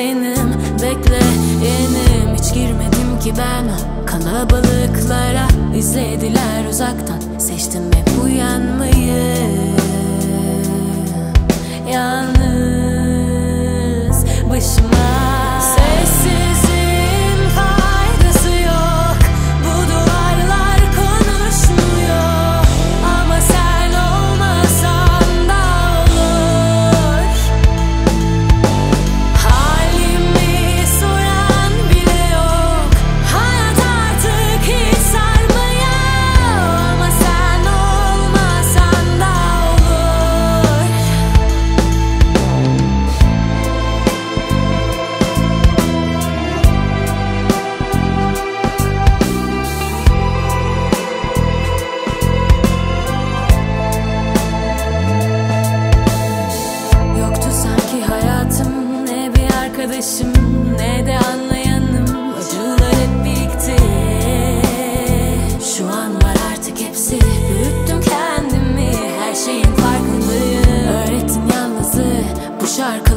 benim bekleyenim. Hiç girmedim ki ben o kalabalıklara, izlediler uzaktan, seçtim hep uyanmayı. Yalnız başıma. Sessizliğin faydası yok, bu duvarlar konuşmuyor. Ama sen olmasan da olur. Halimi soran bile yok, hayat artık hiç sarmıyor. Ama sen olmasan da olur. Yoktu sanki hayatım, ne bir arkadaşım ne de anlayanım. Acılar hep birikti, şu an var artık hepsi. Büyüttüm kendimi, her şeyin farkındayım. Öğrettin yalnızlığı bu şarkı